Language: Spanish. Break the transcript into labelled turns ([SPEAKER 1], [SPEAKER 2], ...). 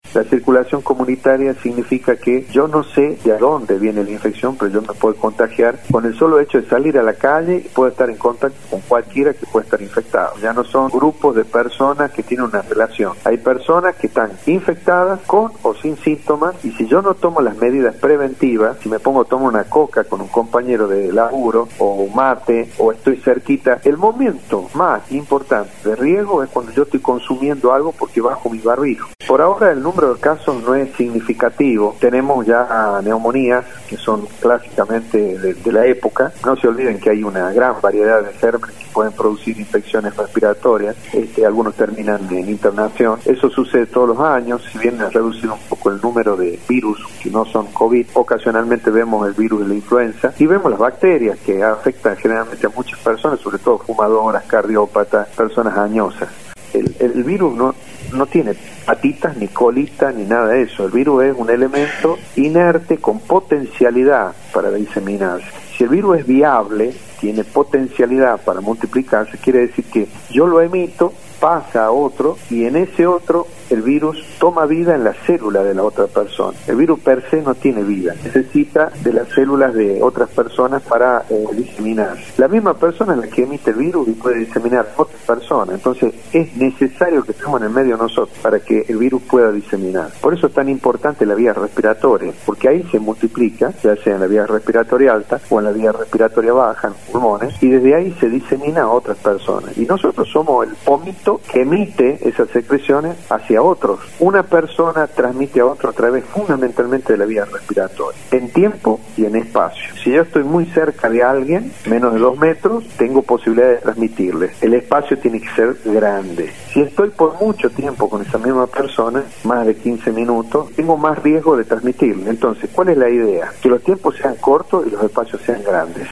[SPEAKER 1] La circulación comunitaria significa que yo no sé de dónde viene la infección, pero yo me puedo contagiar con el solo hecho de salir a la calle y puedo estar en contacto con cualquiera que pueda estar infectado. Ya no son grupos de personas que tienen una relación. Hay personas que están infectadas con o sin síntomas, y si yo no tomo las medidas preventivas, si me pongo a tomar una coca con un compañero de laburo o un mate o estoy cerquita, el momento más importante de riesgo es cuando yo estoy consumiendo algo porque bajo mi barbijo. Por ahora el número de casos no es significativo. Tenemos ya neumonías que son clásicamente de la época. No se olviden que hay una gran variedad de gérmenes que pueden producir infecciones respiratorias. Algunos terminan en internación. Eso sucede todos los años. Si bien ha reducido un poco el número de virus que no son COVID, ocasionalmente vemos el virus de la influenza y vemos las bacterias que afectan generalmente a muchas personas, sobre todo fumadoras, cardiópatas, personas añosas. El virus no tiene patitas, ni colita, ni nada de eso. El virus es un elemento inerte con potencialidad para diseminarse. Si el virus es viable, tiene potencialidad para multiplicarse, quiere decir que yo lo emito, pasa a otro, y en ese otro el virus toma vida en la célula de la otra persona. El virus per se no tiene vida, necesita de las células de otras personas para diseminarse. La misma persona es la que emite el virus y puede diseminar a otras personas, entonces es necesario que estemos en el medio nosotros para que el virus pueda diseminar. Por eso es tan importante la vía respiratoria, porque ahí se multiplica, ya sea en la vía respiratoria alta o en la vía respiratoria baja, en los pulmones, y desde ahí se disemina a otras personas. Y nosotros somos el pómito que emite esas secreciones hacia otros. Una persona transmite a otro a través fundamentalmente de la vía respiratoria, en tiempo y en espacio. Si yo estoy muy cerca de alguien, menos de 2 metros, tengo posibilidad de transmitirle. El espacio tiene que ser grande. Si estoy por mucho tiempo con esa misma persona, más de 15 minutos, tengo más riesgo de transmitirle. Entonces, ¿cuál es la idea? Que los tiempos sean cortos y los espacios sean grandes.